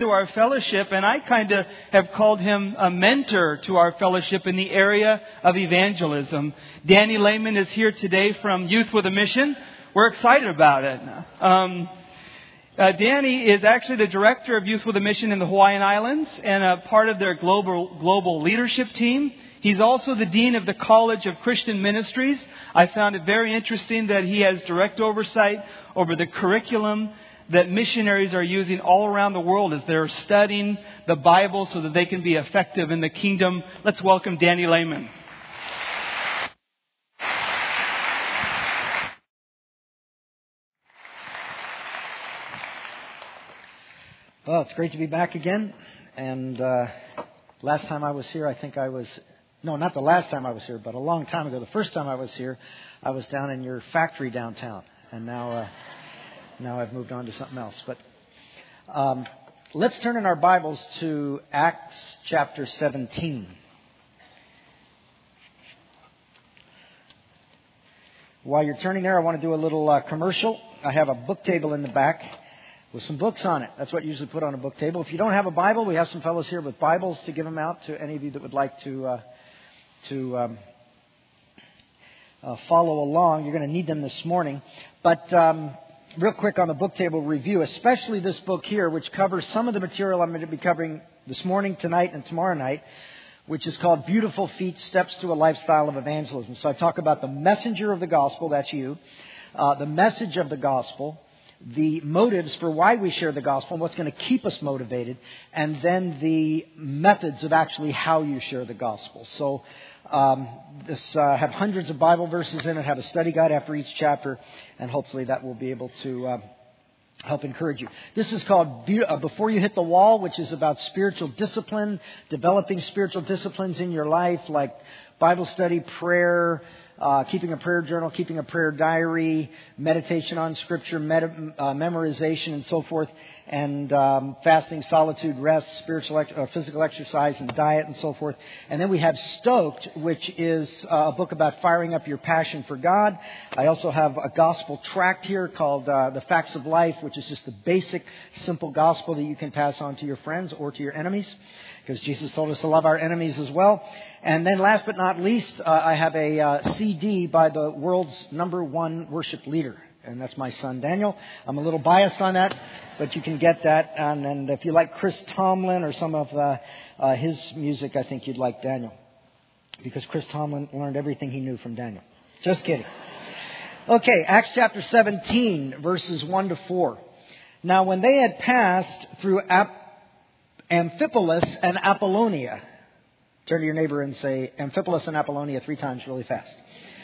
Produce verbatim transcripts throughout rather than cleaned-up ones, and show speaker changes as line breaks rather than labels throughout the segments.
to our fellowship, and I kind of have called him a mentor to our fellowship in the area of evangelism. Danny Lehman is here today from Youth with a Mission. We're excited about it. Um, uh, Danny is actually the director of Youth with a Mission in the Hawaiian Islands and a part of their global global leadership team. He's also the dean of the College of Christian Ministries. I found it very interesting that he has direct oversight over the curriculum that missionaries are using all around the world as they're studying the Bible so that they can be effective in the kingdom. Let's welcome Danny Lehman.
Well, it's great to be back again. And uh, last time I was here, I think I was... No, not the last time I was here, but a long time ago. The first time I was here, I was down in your factory downtown. And now... Uh, Now I've moved on to something else. But um, let's turn in our Bibles to Acts chapter seventeen. While you're turning there, I want to do a little uh, commercial. I have a book table in the back with some books on it. That's what you usually put on a book table. If you don't have a Bible, we have some fellows here with Bibles to give them out to any of you that would like to uh, to um, uh, follow along. You're going to need them this morning. But... Um, Real quick on the book table review, especially this book here, which covers some of the material I'm going to be covering this morning, tonight, and tomorrow night, which is called Beautiful Feet, Steps to a Lifestyle of Evangelism. So I talk about the messenger of the gospel, that's you, uh, the message of the gospel, the motives for why we share the gospel and what's going to keep us motivated, and then the methods of actually how you share the gospel. So um, this uh, have hundreds of Bible verses in it, have a study guide after each chapter, and hopefully that will be able to uh, help encourage you. This is called Be- uh, Before You Hit the Wall, which is about spiritual discipline, developing spiritual disciplines in your life, like Bible study, prayer, Uh, keeping a prayer journal, keeping a prayer diary, meditation on Scripture, med- uh, memorization, and so forth, and um, fasting, solitude, rest, spiritual, ex- uh, physical exercise, and diet, and so forth. And then we have Stoked, which is uh, a book about firing up your passion for God. I also have a gospel tract here called uh, The Facts of Life, which is just the basic, simple gospel that you can pass on to your friends or to your enemies, because Jesus told us to love our enemies as well. And then last but not least, uh, I have a uh, C D by the world's number one worship leader. And that's my son, Daniel. I'm a little biased on that, but you can get that. And, and if you like Chris Tomlin or some of uh, uh, his music, I think you'd like Daniel. Because Chris Tomlin learned everything he knew from Daniel. Just kidding. Okay, Acts chapter seventeen, verses one to four. Now, when they had passed through Ap- Amphipolis and Apollonia... Turn to your neighbor and say, Amphipolis and Apollonia three times really fast.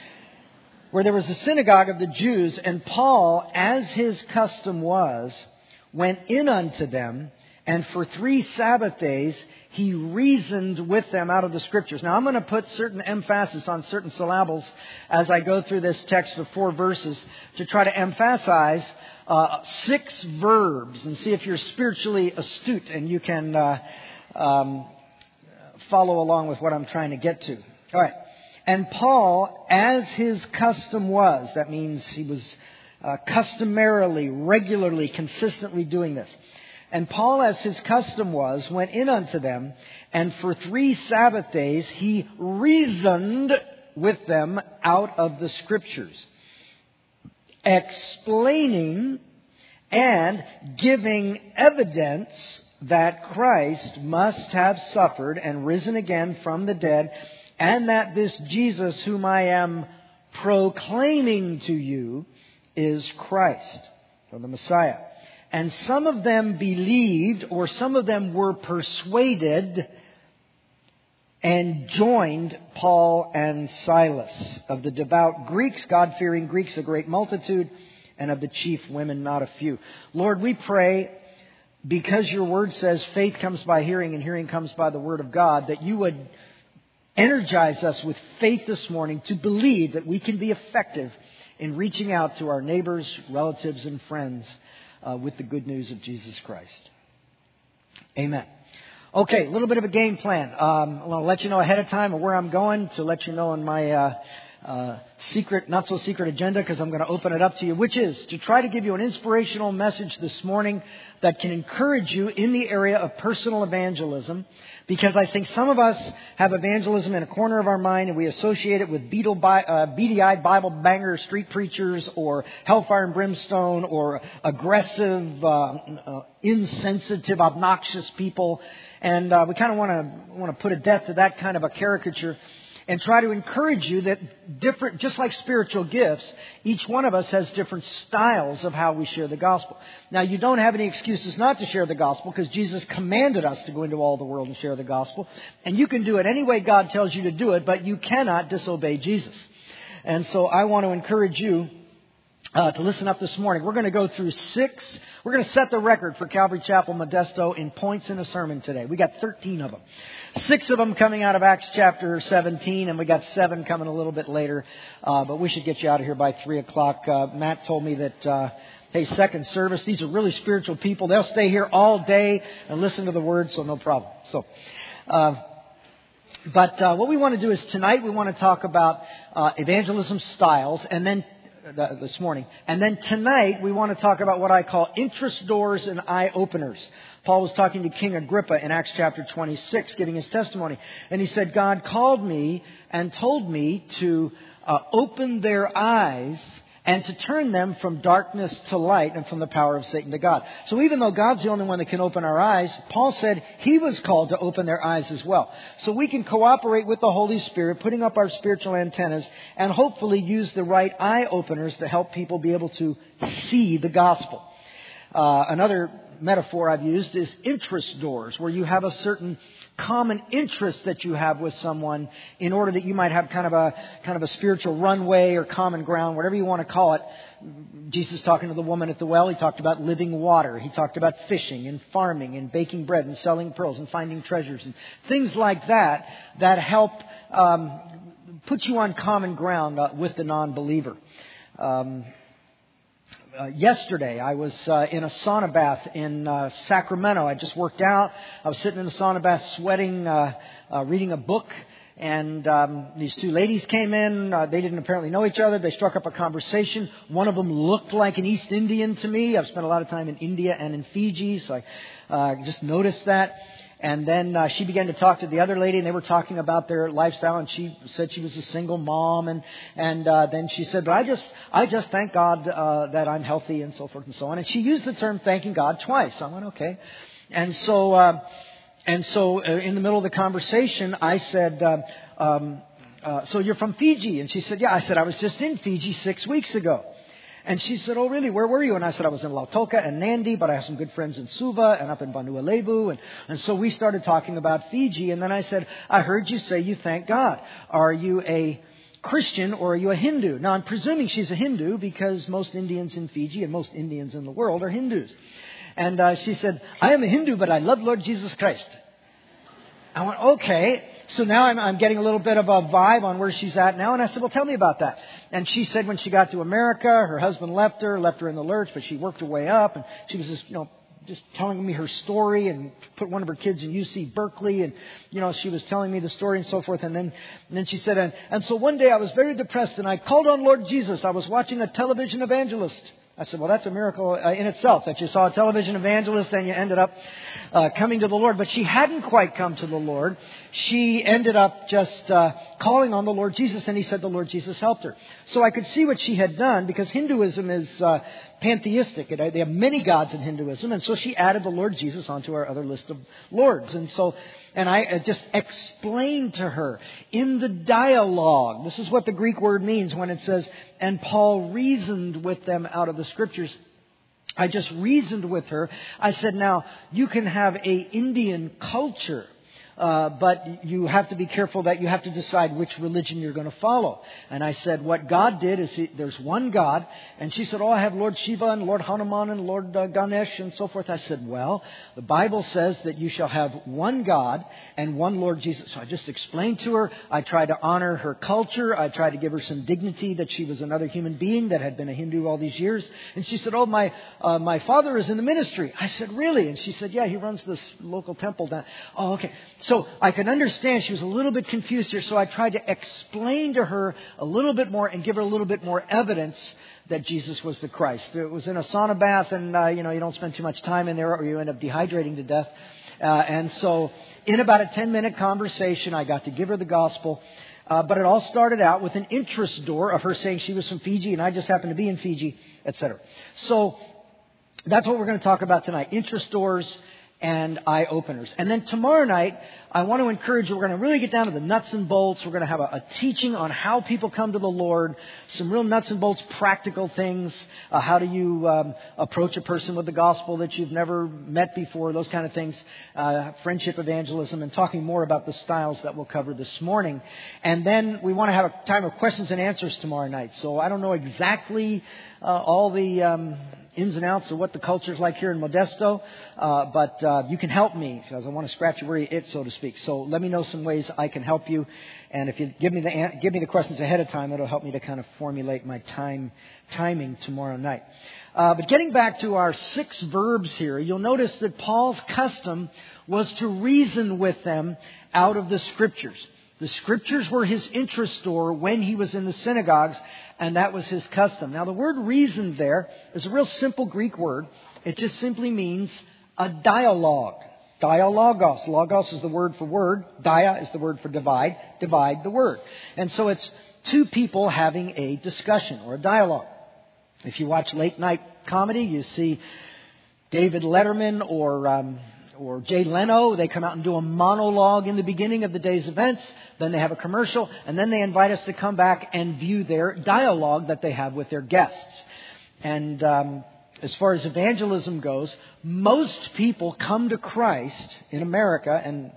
Where there was a synagogue of the Jews, and Paul, as his custom was, went in unto them, and for three Sabbath days he reasoned with them out of the Scriptures. Now I'm going to put certain emphasis on certain syllables as I go through this text of four verses to try to emphasize uh, six verbs and see if you're spiritually astute and you can... Uh, um, follow along with what I'm trying to get to. All right. And Paul, as his custom was, that means he was uh, customarily, regularly, consistently doing this. And Paul, as his custom was, went in unto them, and for three Sabbath days he reasoned with them out of the Scriptures, explaining and giving evidence that Christ must have suffered and risen again from the dead, and that this Jesus whom I am proclaiming to you is Christ, or the Messiah. And some of them believed, or some of them were persuaded, and joined Paul and Silas. Of the devout Greeks, God-fearing Greeks, a great multitude, and of the chief women, not a few. Lord, we pray, because your word says faith comes by hearing and hearing comes by the word of God, that you would energize us with faith this morning to believe that we can be effective in reaching out to our neighbors, relatives, and friends uh, with the good news of Jesus Christ. Amen. Okay, a little bit of a game plan. Um, I want to let you know ahead of time of where I'm going, to let you know in my uh, uh, secret, not so secret agenda, because I'm going to open it up to you, which is to try to give you an inspirational message this morning that can encourage you in the area of personal evangelism. Because I think some of us have evangelism in a corner of our mind and we associate it with beetle, uh, beady-eyed Bible banger street preachers or hellfire and brimstone or aggressive, uh, uh, insensitive, obnoxious people. And uh, we kind of want to want to put a death to that kind of a caricature and try to encourage you that different, just like spiritual gifts, each one of us has different styles of how we share the gospel. Now, you don't have any excuses not to share the gospel because Jesus commanded us to go into all the world and share the gospel. And you can do it any way God tells you to do it, but you cannot disobey Jesus. And so I want to encourage you Uh, to listen up this morning. We're going to go through six. We're going to set the record for Calvary Chapel Modesto in points in a sermon today. We got thirteen of them. Six of them coming out of Acts chapter seventeen, and we got seven coming a little bit later. Uh, but we should get you out of here by three o'clock. Uh, Matt told me that, uh, hey, second service, these are really spiritual people. They'll stay here all day and listen to the word, so no problem. So, uh, but uh, what we want to do is tonight we want to talk about uh, evangelism styles, and then this morning. And then tonight, we want to talk about what I call interest doors and eye openers. Paul was talking to King Agrippa in Acts chapter twenty-six, giving his testimony. And he said, God called me and told me to uh, open their eyes and to turn them from darkness to light and from the power of Satan to God. So even though God's the only one that can open our eyes, Paul said he was called to open their eyes as well. So we can cooperate with the Holy Spirit, putting up our spiritual antennas, and hopefully use the right eye openers to help people be able to see the gospel. Uh, another metaphor I've used is interest doors, where you have a certain common interest that you have with someone in order that you might have kind of a kind of a spiritual runway or common ground, whatever you want to call it. Jesus talking to the woman at the well, he talked about living water. He talked about fishing and farming and baking bread and selling pearls and finding treasures and things like that that help um, put you on common ground uh, with the non-believer. Um, Uh, yesterday, I was uh, in a sauna bath in uh, Sacramento. I just worked out. I was sitting in a sauna bath sweating, uh, uh, reading a book. And um, these two ladies came in. Uh, they didn't apparently know each other. They struck up a conversation. One of them looked like an East Indian to me. I've spent a lot of time in India and in Fiji, so I uh, just noticed that. And then uh, she began to talk to the other lady, and they were talking about their lifestyle. And she said she was a single mom, and and uh, then she said, "But I just I just thank God uh, that I'm healthy," and so forth and so on. And she used the term "thanking God" twice. I went, "Okay," and so uh, and so uh, in the middle of the conversation, I said, uh, um, uh, "So you're from Fiji?" And she said, "Yeah." I said, "I was just in Fiji six weeks ago." And she said, "Oh, really? Where were you?" And I said, "I was in Lautoka and Nandi, but I have some good friends in Suva and up in Vanua Levu." And, and so we started talking about Fiji. And then I said, "I heard you say you thank God. Are you a Christian or are you a Hindu?" Now, I'm presuming she's a Hindu because most Indians in Fiji and most Indians in the world are Hindus. And uh, she said, "I am a Hindu, but I love Lord Jesus Christ." I went, okay. So now I'm, I'm getting a little bit of a vibe on where she's at now. And I said, "Well, tell me about that." And she said when she got to America, her husband left her, left her in the lurch, but she worked her way up. And she was just, you know, just telling me her story and put one of her kids in U C Berkeley. And, you know, she was telling me the story and so forth. And then, and then she said, and, and so one day I was very depressed and I called on Lord Jesus. I was watching a television evangelist. I said, "Well, that's a miracle uh, in itself that you saw a television evangelist and you ended up uh, coming to the Lord." But she hadn't quite come to the Lord. She ended up just uh, calling on the Lord Jesus, and he said the Lord Jesus helped her. So I could see what she had done because Hinduism is uh, pantheistic. It, they have many gods in Hinduism, and so she added the Lord Jesus onto our other list of lords. And so, and I just explained to her in the dialogue, this is what the Greek word means when it says, "And Paul reasoned with them out of the Scriptures." I just reasoned with her. I said, "Now, you can have a Indian culture, uh, but you have to be careful that you have to decide which religion you're going to follow." And I said, what God did is he, there's one God. And she said, "Oh, I have Lord Shiva and Lord Hanuman and Lord uh, Ganesh and so forth." I said, "Well, the Bible says that you shall have one God and one Lord Jesus." So I just explained to her. I tried to honor her culture. I tried to give her some dignity that she was another human being that had been a Hindu all these years. And she said, "Oh, my uh, my father is in the ministry." I said, "Really?" And she said, "Yeah, he runs this local temple down." Oh, okay. So I could understand she was a little bit confused here, so I tried to explain to her a little bit more and give her a little bit more evidence that Jesus was the Christ. It was in a sauna bath, and uh, you know, you don't spend too much time in there or you end up dehydrating to death. Uh, and so in about a ten-minute conversation, I got to give her the gospel. Uh, but it all started out with an interest door of her saying she was from Fiji and I just happened to be in Fiji, et cetera. So that's what we're going to talk about tonight. Interest doors and eye-openers. And then tomorrow night, I want to encourage you, we're going to really get down to the nuts and bolts. We're going to have a, a teaching on how people come to the Lord, some real nuts and bolts, practical things. Uh, how do you um, approach a person with the gospel that you've never met before, those kind of things. Uh, friendship evangelism, and talking more about the styles that we'll cover this morning. And then we want to have a time of questions and answers tomorrow night. So I don't know exactly uh, all the Um, ins and outs of what the culture is like here in Modesto, uh, but uh, you can help me because I want to scratch your worry itch, so to speak. So let me know some ways I can help you, and if you give me the give me the questions ahead of time, it'll help me to kind of formulate my time timing tomorrow night. Uh, but getting back to our six verbs here, you'll notice that Paul's custom was to reason with them out of the Scriptures. The Scriptures were his interest door when he was in the synagogues, and that was his custom. Now, the word reason there is a real simple Greek word. It just simply means a dialogue. Dialogos. Logos is the word for word. Dia is the word for divide. Divide the word. And so it's two people having a discussion or a dialogue. If you watch late night comedy, you see David Letterman or Um, or Jay Leno, they come out and do a monologue in the beginning of the day's events. Then they have a commercial, and then they invite us to come back and view their dialogue that they have with their guests. And um, as far as evangelism goes, most people come to Christ in America, and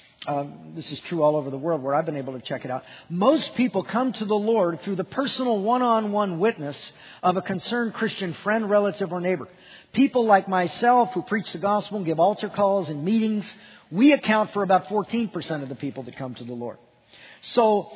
um, this is true all over the world where I've been able to check it out. Most people come to the Lord through the personal one-on-one witness of a concerned Christian friend, relative, or neighbor. People like myself who preach the gospel and give altar calls and meetings, we account for about fourteen percent of the people that come to the Lord. So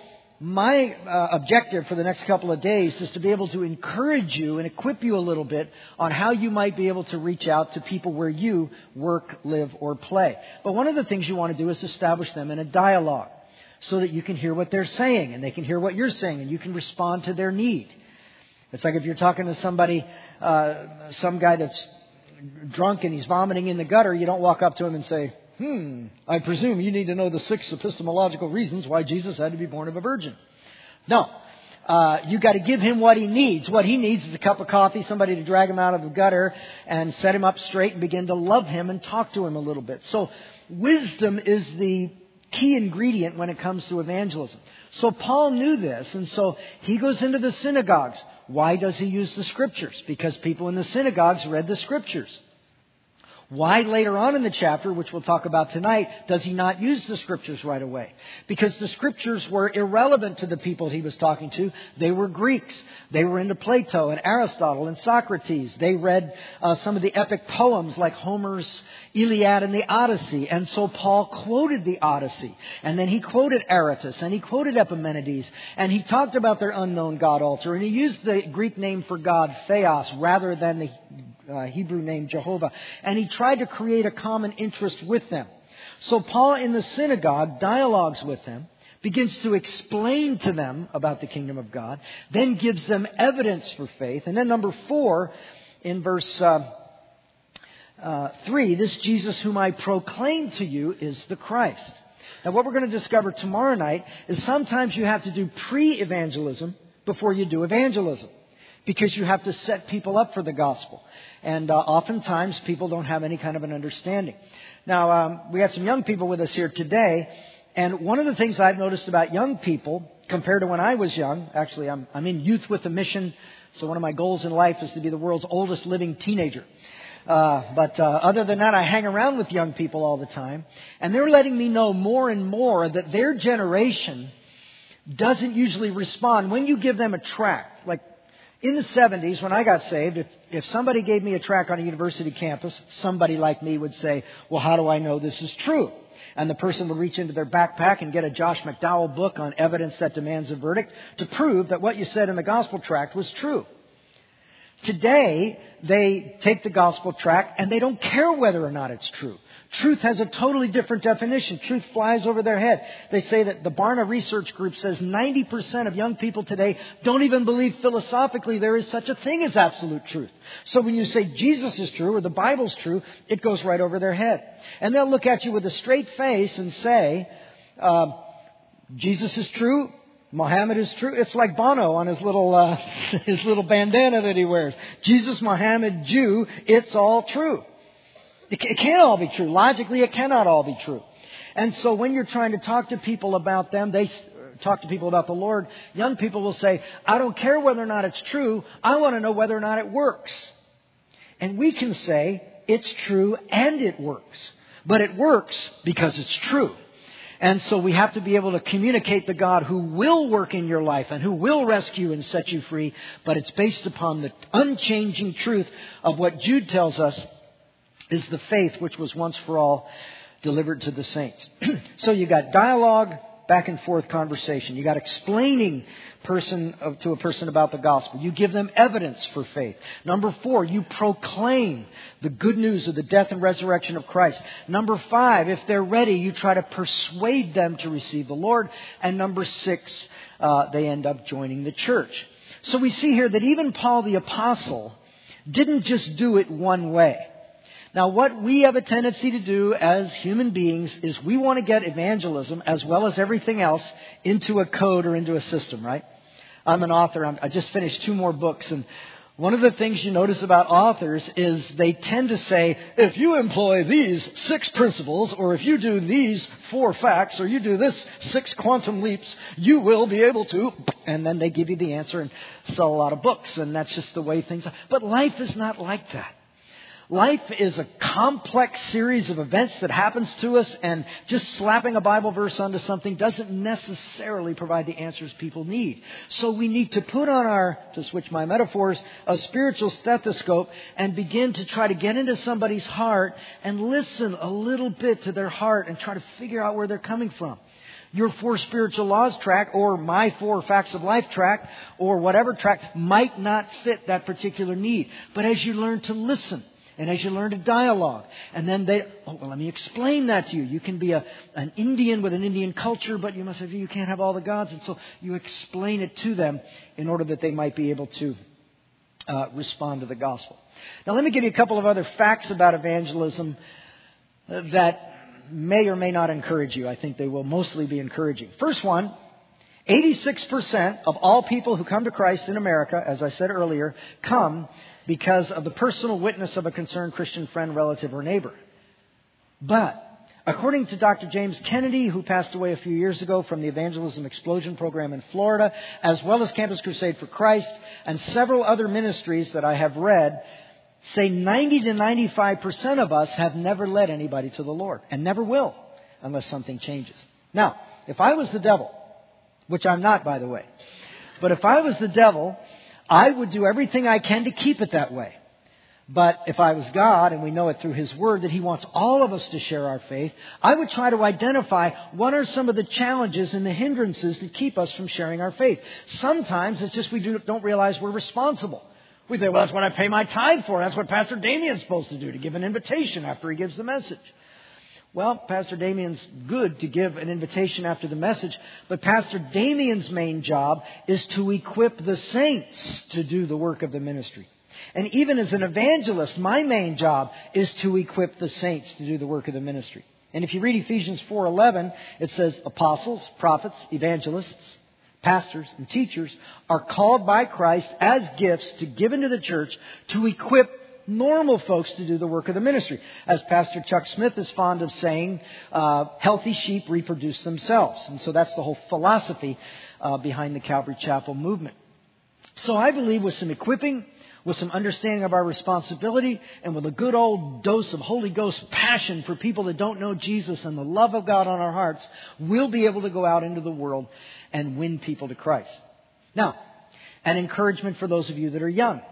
my uh, objective for the next couple of days is to be able to encourage you and equip you a little bit on how you might be able to reach out to people where you work, live, or play. But one of the things you want to do is establish them in a dialogue so that you can hear what they're saying and they can hear what you're saying and you can respond to their need. It's like if you're talking to somebody, uh, some guy that's drunk and he's vomiting in the gutter, you don't walk up to him and say, Hmm, I presume you need to know the six epistemological reasons why Jesus had to be born of a virgin. No. Uh, you got to give him what he needs. What he needs is a cup of coffee, somebody to drag him out of the gutter and set him up straight and begin to love him and talk to him a little bit. So wisdom is the key ingredient when it comes to evangelism. So Paul knew this, and so he goes into the synagogues. Why does he use the Scriptures? Because people in the synagogues read the Scriptures. Why later on in the chapter, which we'll talk about tonight, does he not use the Scriptures right away? Because the Scriptures were irrelevant to the people he was talking to. They were Greeks. They were into Plato and Aristotle and Socrates. They read uh, some of the epic poems like Homer's Iliad and the Odyssey. And so Paul quoted the Odyssey. And then he quoted Aratus and he quoted Epimenides. And he talked about their unknown god altar. And he used the Greek name for God, Theos, rather than the Uh, Hebrew name Jehovah, and he tried to create a common interest with them. So Paul in the synagogue dialogues with them, begins to explain to them about the kingdom of God, then gives them evidence for faith. And then number four, in verse uh, uh, three, this Jesus whom I proclaim to you is the Christ. Now what we're going to discover tomorrow night is sometimes you have to do pre-evangelism before you do evangelism, because you have to set people up for the gospel. And uh, oftentimes people don't have any kind of an understanding. Now, um, we had some young people with us here today. And one of the things I've noticed about young people compared to when I was young, actually I'm, I'm in Youth with a Mission. So one of my goals in life is to be the world's oldest living teenager. Uh, but uh, other than that, I hang around with young people all the time. And they're letting me know more and more that their generation doesn't usually respond when you give them a tract. Like, in the seventies, when I got saved, if, if somebody gave me a tract on a university campus, somebody like me would say, well, how do I know this is true? And the person would reach into their backpack and get a Josh McDowell book on evidence that demands a verdict to prove that what you said in the gospel tract was true. Today, they take the gospel tract and they don't care whether or not it's true. Truth has a totally different definition. Truth flies over their head. They say that the Barna Research Group says ninety percent of young people today don't even believe philosophically there is such a thing as absolute truth. So when you say Jesus is true or the Bible's true, it goes right over their head. And they'll look at you with a straight face and say, uh, Jesus is true, Muhammad is true. It's like Bono on his little uh, his little bandana that he wears. Jesus, Muhammad, Jew, it's all true. It can't all be true. Logically, it cannot all be true. And so when you're trying to talk to people about them, they talk to people about the Lord, young people will say, I don't care whether or not it's true. I want to know whether or not it works. And we can say it's true and it works. But it works because it's true. And so we have to be able to communicate the God who will work in your life and who will rescue and set you free. But it's based upon the unchanging truth of what Jude tells us is the faith which was once for all delivered to the saints. So you got dialogue, back and forth conversation. You got explaining person of, to a person about the gospel. You give them evidence for faith. Number four, you proclaim the good news of the death and resurrection of Christ. Number five, if they're ready, you try to persuade them to receive the Lord. And number six, uh, they end up joining the church. So we see here that even Paul the Apostle didn't just do it one way. Now, what we have a tendency to do as human beings is we want to get evangelism, as well as everything else, into a code or into a system, right? I'm an author. I'm, I just finished two more books. And one of the things you notice about authors is they tend to say, if you employ these six principles, or if you do these four facts, or you do this six quantum leaps, you will be able to. And then they give you the answer and sell a lot of books. And that's just the way things are. But life is not like that. Life is a complex series of events that happens to us, and just slapping a Bible verse onto something doesn't necessarily provide the answers people need. So we need to put on our, to switch my metaphors, a spiritual stethoscope and begin to try to get into somebody's heart and listen a little bit to their heart and try to figure out where they're coming from. Your Four Spiritual Laws track or my Four Facts of Life track or whatever track might not fit that particular need. But as you learn to listen, and as you learn to dialogue, and then they, oh, well, let me explain that to you. You can be a, an Indian with an Indian culture, but you must have, you can't have all the gods. And so you explain it to them in order that they might be able to uh, respond to the gospel. Now, let me give you a couple of other facts about evangelism that may or may not encourage you. I think they will mostly be encouraging. First one, eighty-six percent of all people who come to Christ in America, as I said earlier, come because of the personal witness of a concerned Christian friend, relative, or neighbor. But according to Doctor James Kennedy, who passed away a few years ago from the Evangelism Explosion Program in Florida, as well as Campus Crusade for Christ, and several other ministries that I have read, say ninety to ninety-five percent of us have never led anybody to the Lord, and never will, unless something changes. Now, if I was the devil, which I'm not, by the way, but if I was the devil, I would do everything I can to keep it that way. But if I was God, and we know it through His Word that He wants all of us to share our faith, I would try to identify what are some of the challenges and the hindrances that keep us from sharing our faith. Sometimes it's just we do, don't realize we're responsible. We say, well, that's what I pay my tithe for. That's what Pastor Damien's supposed to do, to give an invitation after he gives the message. Well, Pastor Damien's good to give an invitation after the message, but Pastor Damien's main job is to equip the saints to do the work of the ministry. And even as an evangelist, my main job is to equip the saints to do the work of the ministry. And if you read Ephesians four eleven, it says apostles, prophets, evangelists, pastors, and teachers are called by Christ as gifts to give into the church to equip normal folks to do the work of the ministry. As Pastor Chuck Smith is fond of saying, uh, healthy sheep reproduce themselves. And so that's the whole philosophy uh, behind the Calvary Chapel movement. So I believe with some equipping, with some understanding of our responsibility, and with a good old dose of Holy Ghost passion for people that don't know Jesus and the love of God on our hearts, we'll be able to go out into the world and win people to Christ. Now, an encouragement for those of you that are young.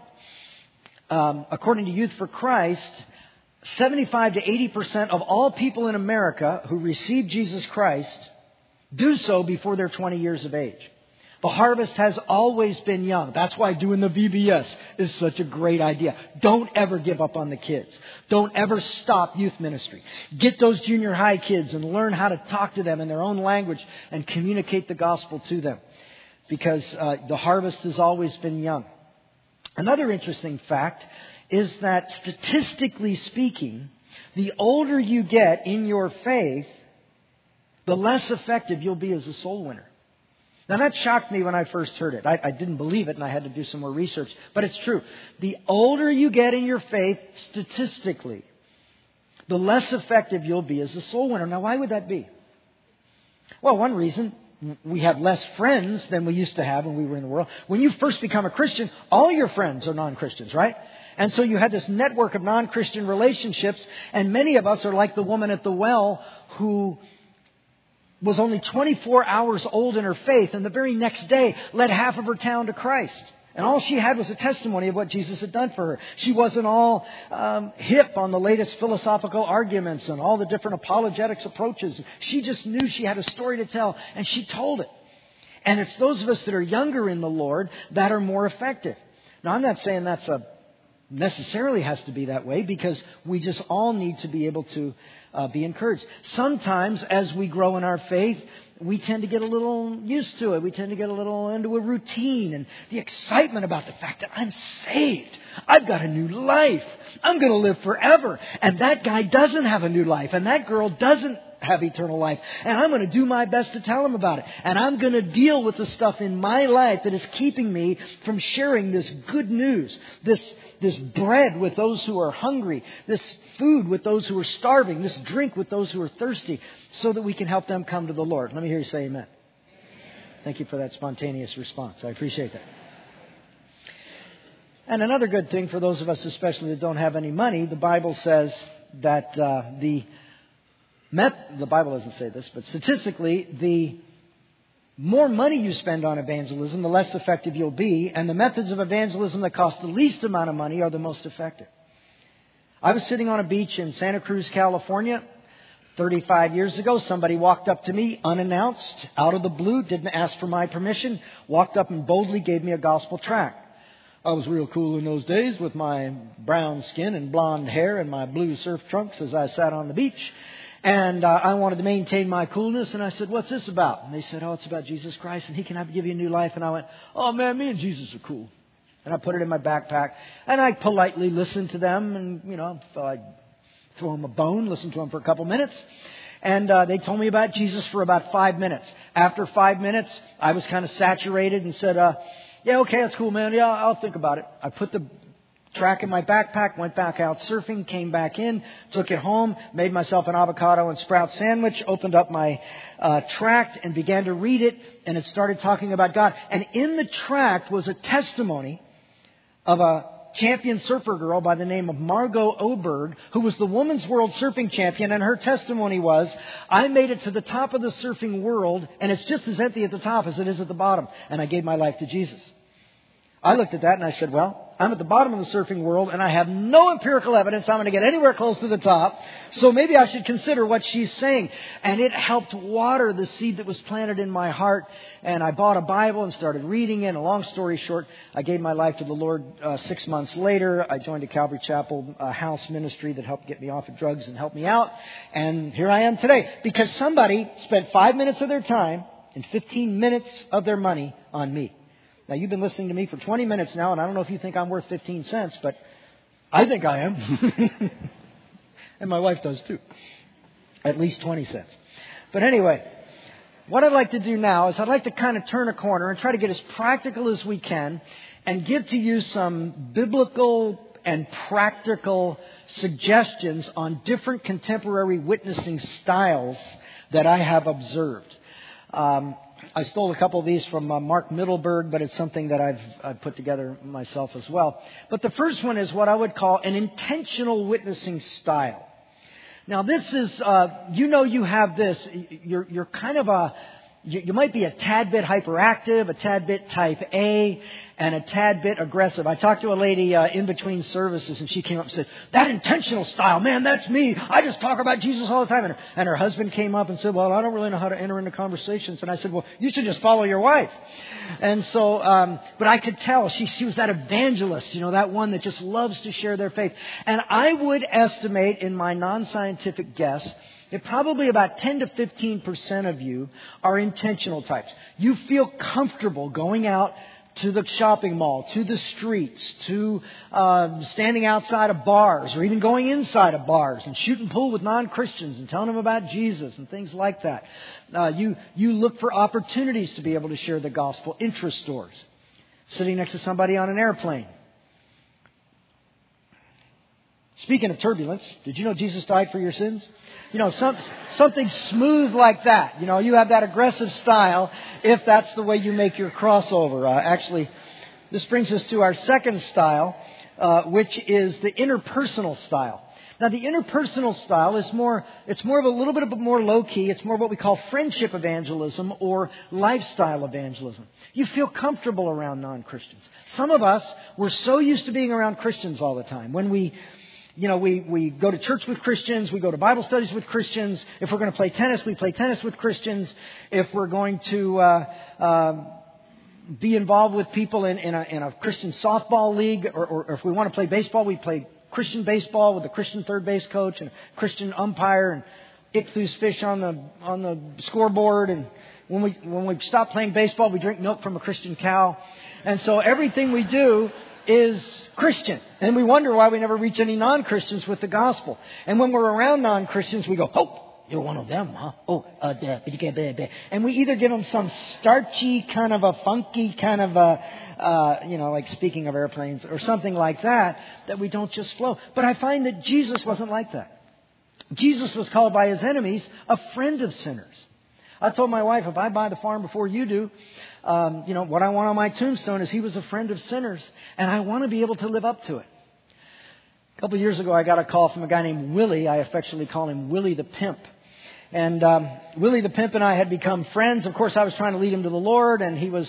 Um, according to Youth for Christ, seventy-five to eighty percent of all people in America who receive Jesus Christ do so before they're twenty years of age. The harvest has always been young. That's why doing the V B S is such a great idea. Don't ever give up on the kids. Don't ever stop youth ministry. Get those junior high kids and learn how to talk to them in their own language and communicate the gospel to them. Because uh, the harvest has always been young. Another interesting fact is that statistically speaking, the older you get in your faith, the less effective you'll be as a soul winner. Now that shocked me when I first heard it. I, I didn't believe it and I had to do some more research. But it's true. The older you get in your faith, statistically, the less effective you'll be as a soul winner. Now why would that be? Well, one reason, we have less friends than we used to have when we were in the world. When you first become a Christian, all your friends are non-Christians, right? And so you had this network of non-Christian relationships. And many of us are like the woman at the well who was only twenty-four hours old in her faith, and the very next day led half of her town to Christ. And all she had was a testimony of what Jesus had done for her. She wasn't all um, hip on the latest philosophical arguments and all the different apologetics approaches. She just knew she had a story to tell, and she told it. And it's those of us that are younger in the Lord that are more effective. Now, I'm not saying that's a necessarily has to be that way, because we just all need to be able to uh, be encouraged. Sometimes as we grow in our faith, we tend to get a little used to it. We tend to get a little into a routine, and the excitement about the fact that I'm saved. I've got a new life. I'm going to live forever. And that guy doesn't have a new life, and that girl doesn't have eternal life. And I'm going to do my best to tell them about it. And I'm going to deal with the stuff in my life that is keeping me from sharing this good news, this this bread with those who are hungry, this food with those who are starving, this drink with those who are thirsty, so that we can help them come to the Lord. Let me hear you say amen. Thank you for that spontaneous response. I appreciate that. And another good thing for those of us especially that don't have any money, the Bible says that uh, the met- the Bible doesn't say this, but statistically, the more money you spend on evangelism, the less effective you'll be. And the methods of evangelism that cost the least amount of money are the most effective. I was sitting on a beach in Santa Cruz, California, thirty-five years ago. Somebody walked up to me unannounced, out of the blue, didn't ask for my permission, walked up and boldly gave me a gospel tract. I was real cool in those days with my brown skin and blonde hair and my blue surf trunks as I sat on the beach. And uh, I wanted to maintain my coolness. And I said, what's this about? And they said, oh, it's about Jesus Christ. And He can have, give you a new life. And I went, oh, man, me and Jesus are cool. And I put it in my backpack. And I politely listened to them. And, you know, so I threw them a bone, listened to them for a couple minutes. And uh, they told me about Jesus for about five minutes. After five minutes, I was kind of saturated and said, uh, yeah, okay, that's cool, man. Yeah, I'll think about it. I put the track in my backpack, went back out surfing, came back in, took it home, made myself an avocado and sprout sandwich, opened up my uh, tract and began to read it, and it started talking about God. And in the tract was a testimony of a champion surfer girl by the name of Margot Oberg, who was the women's world surfing champion, and her testimony was, I made it to the top of the surfing world, and it's just as empty at the top as it is at the bottom, and I gave my life to Jesus. I looked at that and I said, well, I'm at the bottom of the surfing world and I have no empirical evidence I'm going to get anywhere close to the top. So maybe I should consider what she's saying. And it helped water the seed that was planted in my heart. And I bought a Bible and started reading it. And a long story short, I gave my life to the Lord uh, six months later. I joined a Calvary Chapel uh, house ministry that helped get me off of drugs and helped me out. And here I am today because somebody spent five minutes of their time and fifteen minutes of their money on me. Now, you've been listening to me for twenty minutes now, and I don't know if you think I'm worth fifteen cents, but I think I am. And my wife does too. At least twenty cents. But anyway, what I'd like to do now is I'd like to kind of turn a corner and try to get as practical as we can and give to you some biblical and practical suggestions on different contemporary witnessing styles that I have observed. Um, I stole a couple of these from uh, Mark Mittelberg, but it's something that I've, I've put together myself as well. But the first one is what I would call an intentional witnessing style. Now, this is, uh, you know, you have this. You're, you're kind of a you, you might be a tad bit hyperactive, a tad bit type A, and a tad bit aggressive. I talked to a lady uh, in between services, and she came up and said, "That intentional style, man, that's me. I just talk about Jesus all the time." And her, and her husband came up and said, "Well, I don't really know how to enter into conversations." And I said, "Well, you should just follow your wife." And so, um, but I could tell she, she was that evangelist, you know, that one that just loves to share their faith. And I would estimate in my non-scientific guess that probably about ten to fifteen percent of you are intentional types. You feel comfortable going out to the shopping mall, to the streets, to uh, standing outside of bars, or even going inside of bars and shooting pool with non-Christians and telling them about Jesus and things like that. Uh, you you look for opportunities to be able to share the gospel. Interest stores, sitting next to somebody on an airplane. Speaking of turbulence, did you know Jesus died for your sins? You know, some, something smooth like that. You know, you have that aggressive style if that's the way you make your crossover. Uh, actually, this brings us to our second style, uh, which is the interpersonal style. Now, the interpersonal style is more, it's more of a little bit of a more low-key. It's more what we call friendship evangelism or lifestyle evangelism. You feel comfortable around non-Christians. Some of us, we're so used to being around Christians all the time. When we... You know, we, we go to church with Christians. We go to Bible studies with Christians. If we're going to play tennis, we play tennis with Christians. If we're going to uh, uh, be involved with people in, in, a, in a Christian softball league, or, or if we want to play baseball, we play Christian baseball with a Christian third base coach and a Christian umpire and ichthus fish on the on the scoreboard. And when we when we stop playing baseball, we drink milk from a Christian cow. And so everything we do is Christian. And we wonder why we never reach any non-Christians with the gospel. And when we're around non-Christians, we go, "Oh, you're one of them, huh? Oh, uh, blah, blah, blah, blah." And we either give them some starchy, kind of a funky, kind of a, uh, you know, like speaking of airplanes or something like that, that we don't just flow. But I find that Jesus wasn't like that. Jesus was called by his enemies a friend of sinners. I told my wife, if I buy the farm before you do, um, you know, what I want on my tombstone is he was a friend of sinners. And I want to be able to live up to it. A couple of years ago, I got a call from a guy named Willie. I affectionately call him Willie the Pimp. And um, Willie the Pimp and I had become friends. Of course, I was trying to lead him to the Lord, and he was,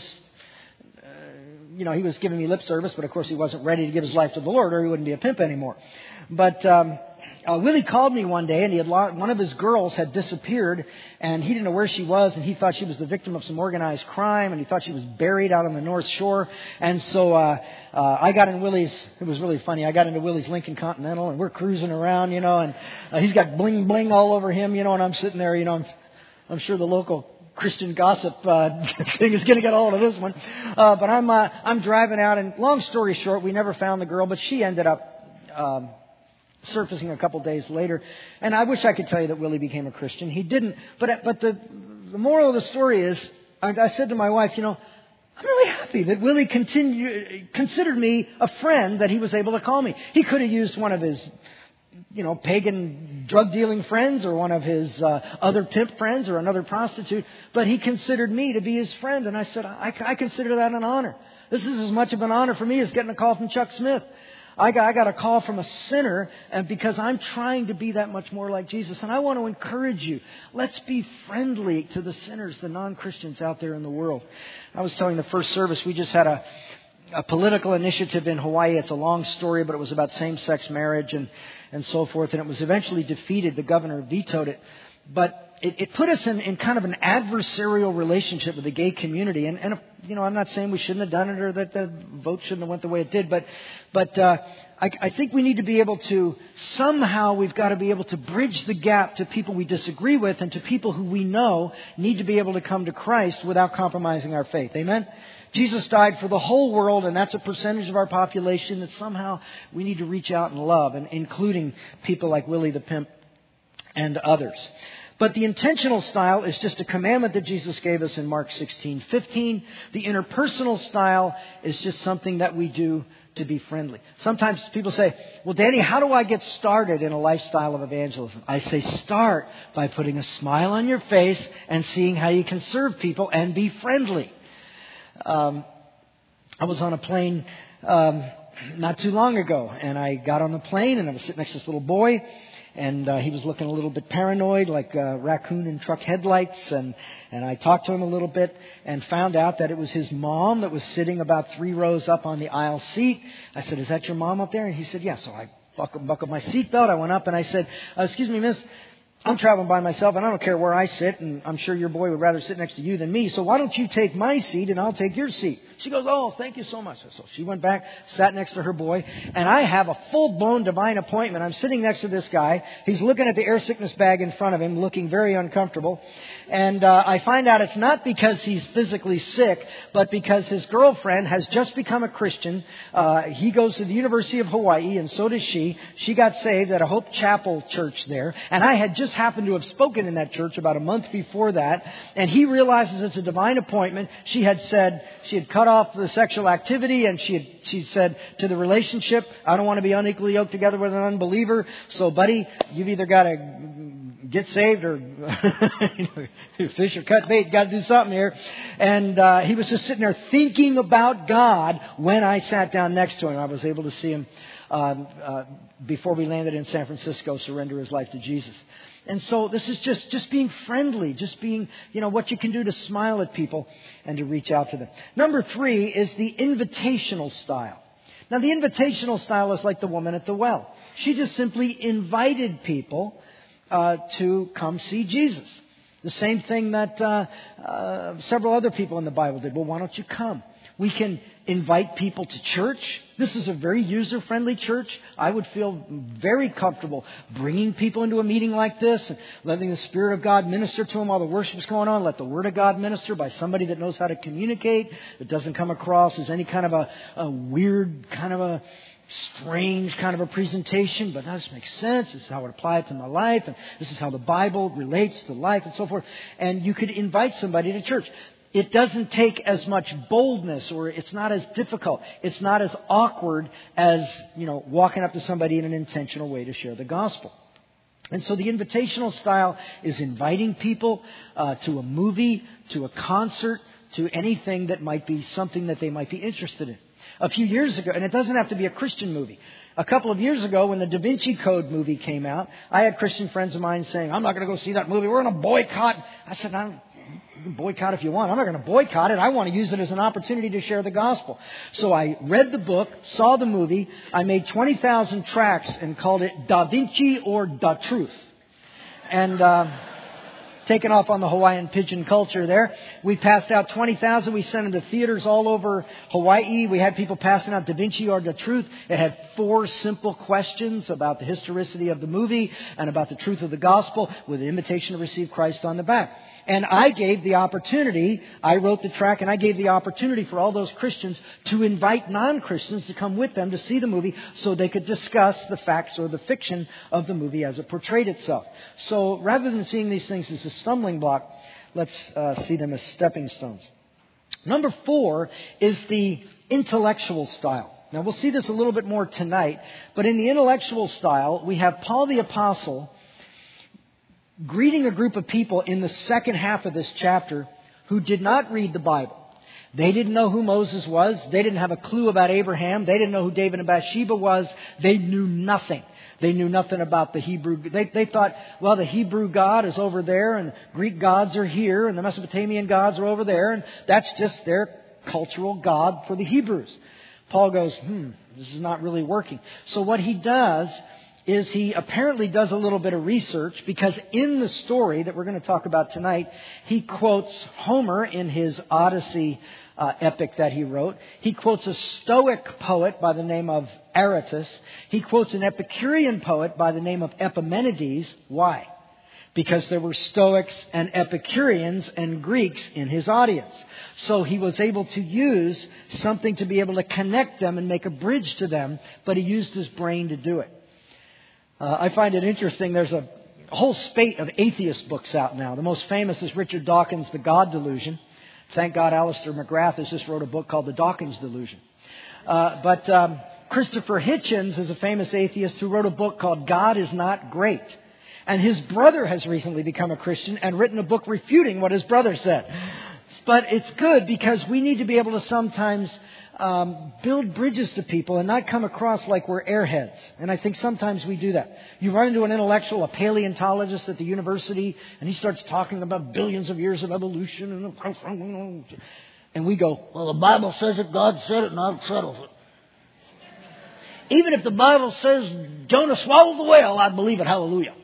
uh, you know, he was giving me lip service. But of course, he wasn't ready to give his life to the Lord, or he wouldn't be a pimp anymore. But um, uh, Willie called me one day, and he had lo- one of his girls had disappeared, and he didn't know where she was, and he thought she was the victim of some organized crime, and he thought she was buried out on the North Shore. And so uh, uh, I got in Willie's. It was really funny. I got into Willie's Lincoln Continental, and we're cruising around, you know, and uh, he's got bling bling all over him, you know, and I'm sitting there, you know, I'm, I'm sure the local Christian gossip uh, thing is going to get a hold of this one. Uh, but I'm uh, I'm driving out, and long story short, we never found the girl, but she ended up Um, surfacing a couple days later. And I wish I could tell you that Willie became a Christian. He didn't. But but the the moral of the story is, I, I said to my wife, you know, I'm really happy that Willie continued, considered me a friend, that he was able to call me. He could have used one of his, you know, pagan drug-dealing friends, or one of his uh, other pimp friends, or another prostitute. But he considered me to be his friend. And I said, I, I consider that an honor. This is as much of an honor for me as getting a call from Chuck Smith. I got, I got a call from a sinner, and because I'm trying to be that much more like Jesus. And I want to encourage you. Let's be friendly to the sinners, the non-Christians out there in the world. I was telling the first service, we just had a, a political initiative in Hawaii. It's a long story, but it was about same-sex marriage and, and so forth. And it was eventually defeated. The governor vetoed it. But it, it put us in, in kind of an adversarial relationship with the gay community. And, and, you know, I'm not saying we shouldn't have done it, or that the vote shouldn't have went the way it did. But but uh, I, I think we need to be able to, somehow we've got to be able to bridge the gap to people we disagree with, and to people who we know need to be able to come to Christ without compromising our faith. Amen? Jesus died for the whole world, and that's a percentage of our population that somehow we need to reach out and love, and including people like Willie the Pimp and others. But the intentional style is just a commandment that Jesus gave us in Mark sixteen fifteen. The interpersonal style is just something that we do to be friendly. Sometimes people say, well, Danny, how do I get started in a lifestyle of evangelism? I say start by putting a smile on your face and seeing how you can serve people and be friendly. Um, I was on a plane um, not too long ago, and I got on the plane, and I was sitting next to this little boy. And uh, he was looking a little bit paranoid, like a raccoon in truck headlights. And, and I talked to him a little bit and found out that it was his mom that was sitting about three rows up on the aisle seat. I said, "Is that your mom up there?" And he said, "Yeah." So I buckled, buckled my seatbelt. I went up and I said, uh, "Excuse me, miss, I'm traveling by myself and I don't care where I sit, and I'm sure your boy would rather sit next to you than me. So why don't you take my seat and I'll take your seat?" She goes, "Oh, thank you so much." So she went back, sat next to her boy, and I have a full-blown divine appointment. I'm sitting next to this guy. He's looking at the air sickness bag in front of him, looking very uncomfortable. And uh, I find out it's not because he's physically sick, but because his girlfriend has just become a Christian. Uh, he goes to the University of Hawaii, and so does she. She got saved at a Hope Chapel church there. And I had just happened to have spoken in that church about a month before that. And he realizes it's a divine appointment. She had said, she had cut off the sexual activity, and she had, she said to the relationship, "I don't want to be unequally yoked together with an unbeliever. So, buddy, you've either got to get saved or fish or cut bait. You got to do something here." And uh, he was just sitting there thinking about God when I sat down next to him. I was able to see him um, uh, before we landed in San Francisco surrender his life to Jesus. And so this is just, just being friendly, just being, you know, what you can do to smile at people and to reach out to them. Number three is the invitational style. Now, the invitational style is like the woman at the well. She just simply invited people uh, to come see Jesus. The same thing that uh, uh, several other people in the Bible did. Well, why don't you come? We can invite people to church. This is a very user-friendly church. I would feel very comfortable bringing people into a meeting like this and letting the Spirit of God minister to them while the worship is going on. Let the Word of God minister by somebody that knows how to communicate, that doesn't come across as any kind of a, a weird, kind of a strange kind of a presentation, but this makes sense. This is how I apply it to my life, and this is how the Bible relates to life and so forth. And you could invite somebody to church. It doesn't take as much boldness, or it's not as difficult. It's not as awkward as, you know, walking up to somebody in an intentional way to share the gospel. And so the invitational style is inviting people uh, to a movie, to a concert, to anything that might be something that they might be interested in. A few years ago, and it doesn't have to be a Christian movie. A couple of years ago, when the Da Vinci Code movie came out, I had Christian friends of mine saying, "I'm not going to go see that movie. We're going to boycott." I said, "I don't, you can boycott if you want. I'm not going to boycott it. I want to use it as an opportunity to share the gospel." So I read the book, saw the movie. I made twenty thousand tracts and called it Da Vinci or Da Truth. And uh, taken off on the Hawaiian pigeon culture there. We passed out twenty thousand. We sent them to theaters all over Hawaii. We had people passing out Da Vinci or Da Truth. It had four simple questions about the historicity of the movie and about the truth of the gospel with an invitation to receive Christ on the back. And I gave the opportunity, I wrote the track, and I gave the opportunity for all those Christians to invite non-Christians to come with them to see the movie so they could discuss the facts or the fiction of the movie as it portrayed itself. So rather than seeing these things as a stumbling block, let's uh, see them as stepping stones. Number four is the intellectual style. Now, we'll see this a little bit more tonight, but in the intellectual style, we have Paul the Apostle greeting a group of people in the second half of this chapter who did not read the Bible. They didn't know who Moses was. They didn't have a clue about Abraham. They didn't know who David and Bathsheba was. They knew nothing. They knew nothing about the Hebrew. They, they thought, well, the Hebrew God is over there, and the Greek gods are here, and the Mesopotamian gods are over there, and that's just their cultural God for the Hebrews. Paul goes, hmm, this is not really working. So what he does is he apparently does a little bit of research, because in the story that we're going to talk about tonight, he quotes Homer in his Odyssey uh, epic that he wrote. He quotes a Stoic poet by the name of Aratus. He quotes an Epicurean poet by the name of Epimenides. Why? Because there were Stoics and Epicureans and Greeks in his audience. So he was able to use something to be able to connect them and make a bridge to them, but he used his brain to do it. Uh, I find it interesting. There's a whole spate of atheist books out now. The most famous is Richard Dawkins' The God Delusion. Thank God Alistair McGrath has just wrote a book called The Dawkins Delusion. Uh, but um, Christopher Hitchens is a famous atheist who wrote a book called God Is Not Great. And his brother has recently become a Christian and written a book refuting what his brother said. But it's good because we need to be able to sometimes um, build bridges to people and not come across like we're airheads. And I think sometimes we do that. You run into an intellectual, a paleontologist at the university, and he starts talking about billions of years of evolution. And, and we go, well, the Bible says it, God said it, and I'll settle it. Even if the Bible says Jonah swallowed the whale, I'd believe it. Hallelujah.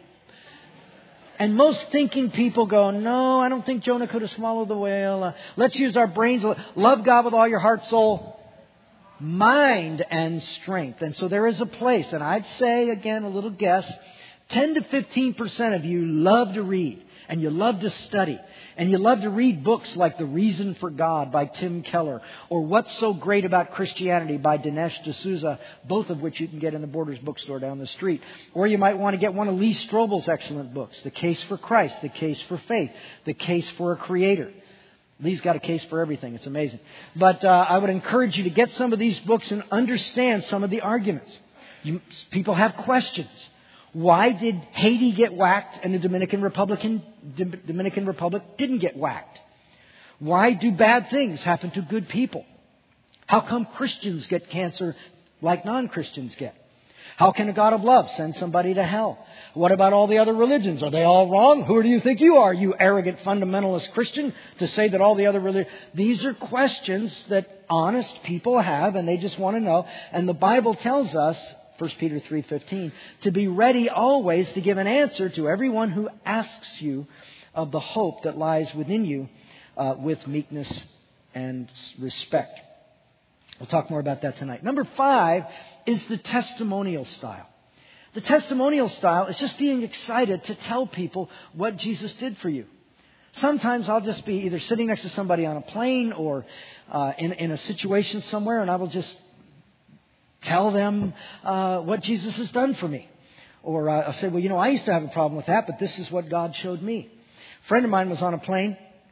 And most thinking people go, no, I don't think Jonah could have swallowed the whale. Uh, let's use our brains. Love God with all your heart, soul, mind, and strength. And so there is a place. And I'd say, again, a little guess, ten to fifteen percent of you love to read. And you love to study. And you love to read books like The Reason for God by Tim Keller. Or What's So Great About Christianity by Dinesh D'Souza. Both of which you can get in the Borders bookstore down the street. Or you might want to get one of Lee Strobel's excellent books. The Case for Christ. The Case for Faith. The Case for a Creator. Lee's got a case for everything. It's amazing. But uh, I would encourage you to get some of these books and understand some of the arguments. You, people have questions. Why did Haiti get whacked and the Dominican Republican, Dominican Republic didn't get whacked? Why do bad things happen to good people? How come Christians get cancer like non-Christians get? How can a God of love send somebody to hell? What about all the other religions? Are they all wrong? Who do you think you are, you arrogant fundamentalist Christian, to say that all the other religions... These are questions that honest people have, and they just want to know. And the Bible tells us, First Peter three fifteen, to be ready always to give an answer to everyone who asks you of the hope that lies within you uh, with meekness and respect. We'll talk more about that tonight. Number five is the testimonial style. The testimonial style is just being excited to tell people what Jesus did for you. Sometimes I'll just be either sitting next to somebody on a plane or uh, in, in a situation somewhere, and I will just tell them uh, what Jesus has done for me. Or uh, I'll say, well, you know, I used to have a problem with that, but this is what God showed me. A friend of mine was on a plane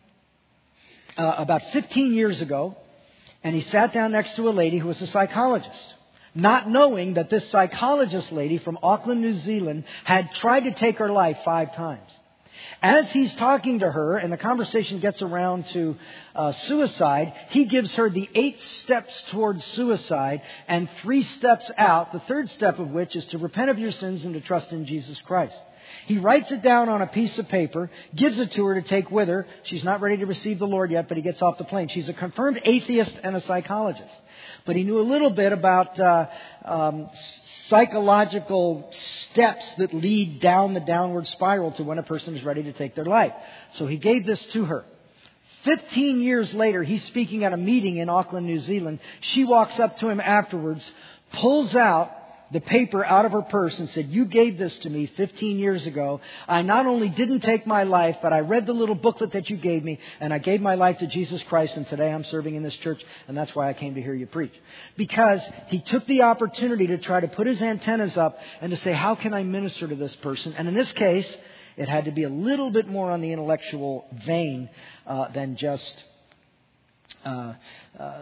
uh, about fifteen years ago, and he sat down next to a lady who was a psychologist, not knowing that this psychologist lady from Auckland, New Zealand, had tried to take her life five times. As he's talking to her and the conversation gets around to uh, suicide, he gives her the eight steps towards suicide and three steps out, the third step of which is to repent of your sins and to trust in Jesus Christ. He writes it down on a piece of paper, gives it to her to take with her. She's not ready to receive the Lord yet, but he gets off the plane. She's a confirmed atheist and a psychologist. But he knew a little bit about uh, um, psychological steps that lead down the downward spiral to when a person is ready to take their life. So he gave this to her. Fifteen years later, he's speaking at a meeting in Auckland, New Zealand. She walks up to him afterwards, pulls out the paper out of her purse and said, you gave this to me fifteen years ago. I not only didn't take my life, but I read the little booklet that you gave me, and I gave my life to Jesus Christ, and today I'm serving in this church, and that's why I came to hear you preach. Because he took the opportunity to try to put his antennas up and to say, how can I minister to this person? And in this case, it had to be a little bit more on the intellectual vein uh, than just... Uh, uh,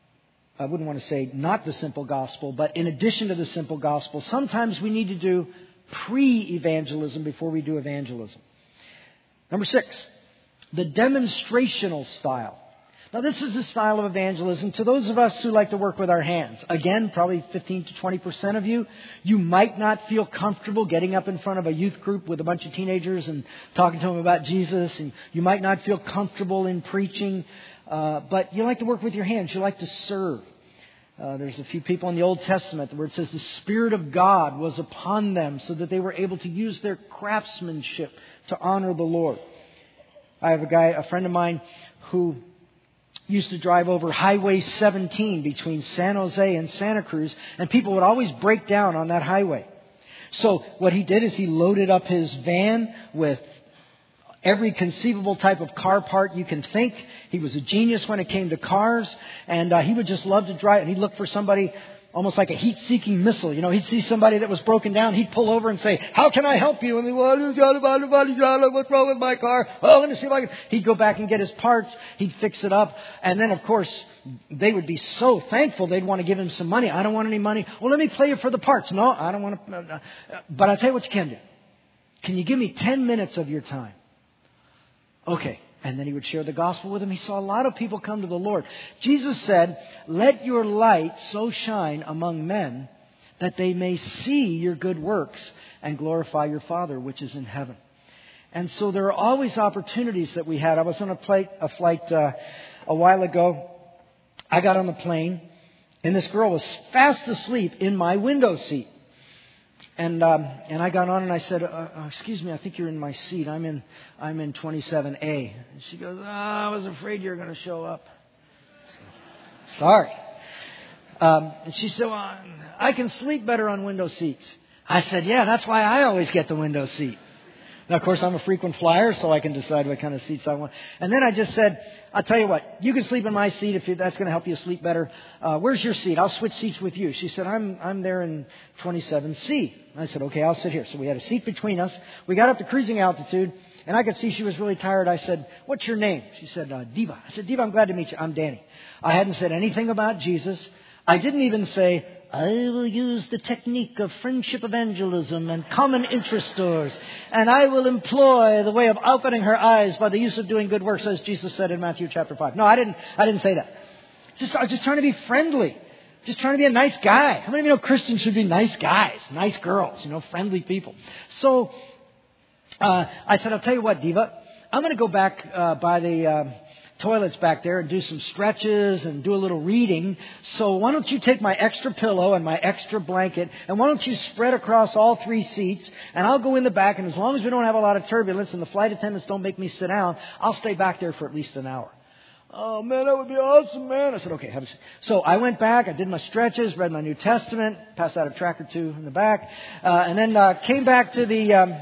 I wouldn't want to say not the simple gospel, but in addition to the simple gospel, sometimes we need to do pre-evangelism before we do evangelism. Number six, the demonstrational style. Now, this is the style of evangelism. To those of us who like to work with our hands, again, probably fifteen to twenty percent of you, you might not feel comfortable getting up in front of a youth group with a bunch of teenagers and talking to them about Jesus. And you might not feel comfortable in preaching, uh, but you like to work with your hands. You like to serve. Uh, there's a few people in the Old Testament where it says the Spirit of God was upon them so that they were able to use their craftsmanship to honor the Lord. I have a guy, a friend of mine, who used to drive over Highway seventeen between San Jose and Santa Cruz, and people would always break down on that highway. So what he did is he loaded up his van with every conceivable type of car part you can think. He was a genius when it came to cars, and uh, he would just love to drive. And he'd look for somebody almost like a heat-seeking missile. You know, he'd see somebody that was broken down. He'd pull over and say, how can I help you? And they, well, what's wrong with my car? Well, let me see if I can. He'd go back and get his parts. He'd fix it up. And then, of course, they would be so thankful they'd want to give him some money. I don't want any money. Well, let me play you for the parts. No, I don't want to. But I'll tell you what you can do. Can you give me ten minutes of your time? Okay. And then he would share the gospel with them. He saw a lot of people come to the Lord. Jesus said, "Let your light so shine among men that they may see your good works and glorify your Father which is in heaven." And so there are always opportunities that we had. I was on a, flight, a flight uh, a while ago. I got on the plane, and this girl was fast asleep in my window seat. And um, and I got on and I said, uh, uh, "Excuse me, I think you're in my seat. I'm in I'm in twenty-seven A." And she goes, "Oh, I was afraid you were going to show up." Sorry. Um, and she said, "Well, I can sleep better on window seats." I said, "Yeah, that's why I always get the window seat." Now, of course, I'm a frequent flyer, so I can decide what kind of seats I want. And then I just said, "I'll tell you what, you can sleep in my seat if you, that's going to help you sleep better. Uh, where's your seat? I'll switch seats with you." She said, I'm I'm there in twenty-seven C. I said, "Okay, I'll sit here." So we had a seat between us. We got up to cruising altitude, and I could see she was really tired. I said, "What's your name?" She said, uh, "Diva." I said, "Diva, I'm glad to meet you. I'm Danny." I hadn't said anything about Jesus. I didn't even say, "I will use the technique of friendship evangelism and common interest stores, and I will employ the way of opening her eyes by the use of doing good works," as Jesus said in Matthew chapter five. No, I didn't. I didn't say that. Just, I was just trying to be friendly, just trying to be a nice guy. How many of you know Christians should be nice guys, nice girls, you know, friendly people? So uh, I said, "I'll tell you what, Diva, I'm going to go back uh, by the Uh, toilets back there and do some stretches and do a little reading. So why don't you take my extra pillow and my extra blanket, and why don't you spread across all three seats, and I'll go in the back, and as long as we don't have a lot of turbulence and the flight attendants don't make me sit down, I'll stay back there for at least an hour." "Oh, man, that would be awesome, man." I said, "Okay, have a seat." So I went back, I did my stretches, read my New Testament, passed out a track or two in the back, uh, and then uh, came back to the um,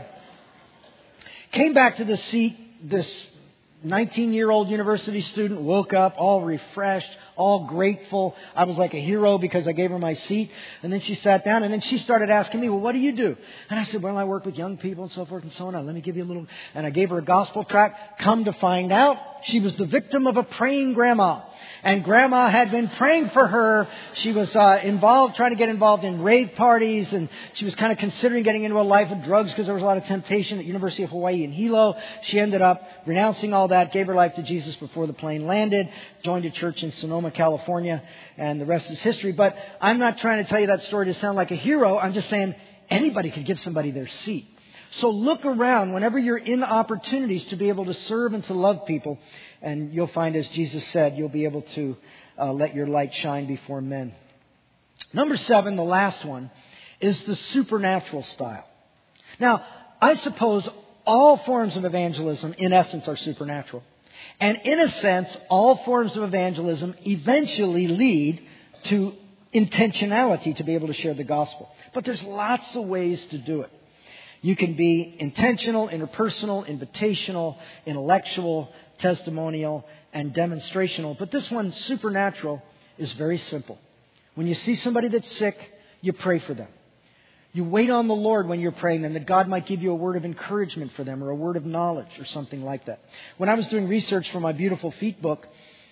came back to the seat. This nineteen-year-old university student woke up all refreshed, all grateful. I was like a hero because I gave her my seat. And then she sat down, and then she started asking me, "Well, what do you do?" And I said, "Well, I work with young people and so forth and so on. Let me give you a little..." And I gave her a gospel tract. Come to find out, she was the victim of a praying grandma. And grandma had been praying for her. She was uh, involved, trying to get involved in rave parties, and she was kind of considering getting into a life of drugs because there was a lot of temptation at University of Hawaii in Hilo. She ended up renouncing all that, gave her life to Jesus before the plane landed, joined a church in Sonoma, California, and the rest is history. But I'm not trying to tell you that story to sound like a hero. I'm just saying anybody could give somebody their seat. So look around whenever you're in opportunities to be able to serve and to love people. And you'll find, as Jesus said, you'll be able to uh, let your light shine before men. Number seven, the last one, is the supernatural style. Now, I suppose all forms of evangelism, in essence, are supernatural. And in a sense, all forms of evangelism eventually lead to intentionality to be able to share the gospel. But there's lots of ways to do it. You can be intentional, interpersonal, invitational, intellectual, testimonial, and demonstrational. But this one, supernatural, is very simple. When you see somebody that's sick, you pray for them. You wait on the Lord when you're praying them, that God might give you a word of encouragement for them or a word of knowledge or something like that. When I was doing research for my Beautiful Feet book,